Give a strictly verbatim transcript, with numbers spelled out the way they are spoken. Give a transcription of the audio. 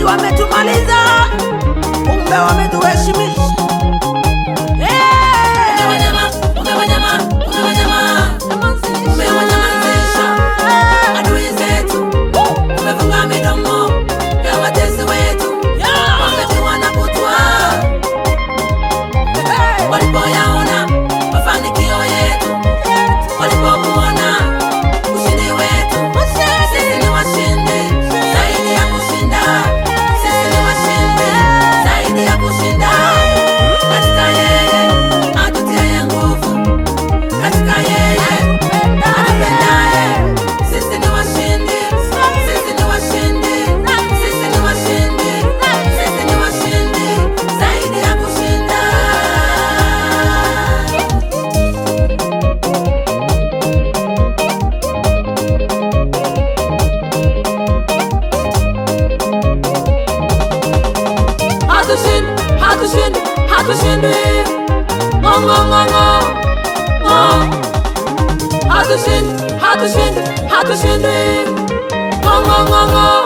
wametumaliza, kumbe wametuheshimisha. Walipoyaona mafanikio yetu, walipomuona ushindi wetu, sisi ni washindi zaidi ya kushinda. Sisi ni washindi zaidi ya kushinda. Katika yeye atutiaye nguvu, katika yeye atupendaye. Sisi ni washindi, sisi ni washindi, sisi ni washindi, sisi ni washindi zaidi ya kushinda. Hatushindi, hatushindi, hatushindi. Ngo ngo ngo ngo. Ngo. Hatushindi, hatushindi, hatushindi. Ngo ngo ngo ngo.